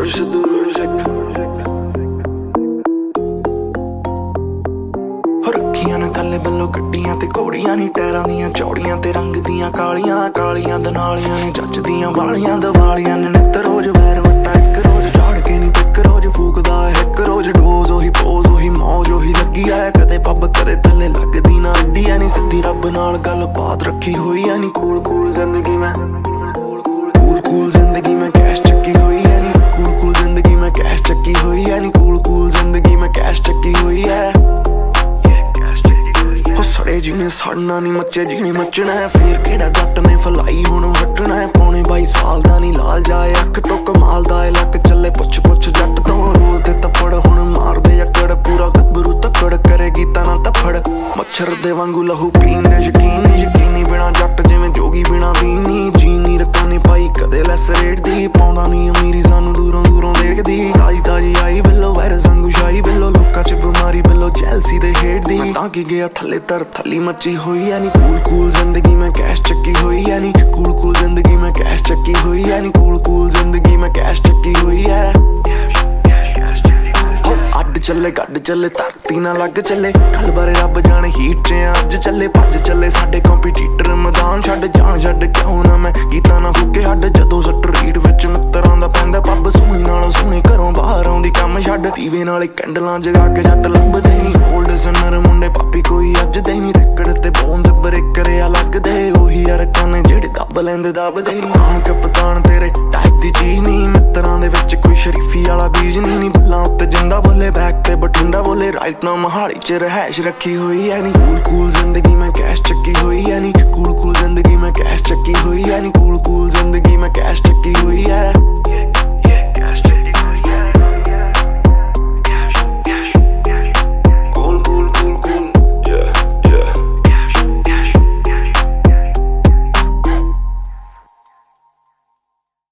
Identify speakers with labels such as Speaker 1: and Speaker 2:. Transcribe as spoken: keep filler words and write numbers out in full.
Speaker 1: push the music हो रखियां ने थल्ले बल्लो गड्डियां ते घोड़ियां नी टैरां दियां चौड़ियां ते रंग दियां कालियां कालियां दनालियां ने जचदियां वालियां दवालियां ने नित रोज वैर वट्टा इक रोज झाड़ के नी पिक रोज फूकदा इक रोज डोज ओही पोज ओही मौज ओही लगी है कदे पब कदे थल्ले लगदी ना अड्डी ऐ नी सिद्धी रब नाल गल बात रखी होई ऐ नी कूल कूल जिंदगी मैं कूल कूल जिंदगी मैं कैश चक्की होई ऐ नी कूल कूल जिंदगी मैं कैश चक्की होई ऐ नी कूल कूल जिंदगी मैं कैश चक्की होई ऐ सड़े जीने सड़ना नी मच्चे जीने मचना है फिर केड़ा जट ने फलाई हुण हटना है पौने बाई साल दा नी लाल जाए अख तो कमाल दा लक चले पुछ पुछ जट तो रोल ते तपड़ हुण मार दे अकड़ पूरा गबरू तकड़ करेगी तना तफड़ मच्छर दे वांगू लहू पीन दे यकीन यकीनी बिना जट जिवें जोगी बिना बीनी जीनी रखा नी पाई कदे लैस रेट दी पाउंदा नी अमीरी सानू दूरों दूरों देखदी ताजी ताजी आई बिल्लो वायरस वांगू शाई बिल्लो लोकां च बीमारी बिल्लो जैलसी दे हेट दी तां की गया थल्ले तर थली मची हुई है नी कूल कूल जिंदगी मैं कैश चक्की हुई है नी कूल कूल जिंदगी मैं कैश चक्की हुई है नी कूल कूल जिंदगी मैं कैश चक्की हुई है अड चले गड चले धरती ना लग चले कल बारे रब जाने हीट च अज चले भज चले साडे कंपीटीटर मैदान छड्ड जान छड्ड क्यों ना मैं गीता ना फुके हड जदों सट रीड विच मित्तरां दा पैंदा पब सोहनी नालों सोहनी घरों बाहर आउंदी कम छड्ड दीवे नाले कैंडलां जगा के जट लभदे नी ओल्ड सनर मुंडे पापी कोई अज दे नी रकड़ ते बोन ते ब्रेकर आ लगदे ओही यार काने जेड़े दब लैंदे दबदे नी हां कप्तान तेरे टाइप दी चीज नी मित्तरां दे विच कोई शरीफी वाला बीज नी नी बुल्लां उत्ते जिंदा बोले बैक ते बठिंडा बोले राइट ना मोहाली च रहैश रखी हुई है नी कूल कूल जिंदगी मैं कैश चक्की हुई है नी कूल कूल जिंदगी मैं कैश चक्की हुई है नी कूल कूल जिंदगी मैं कैश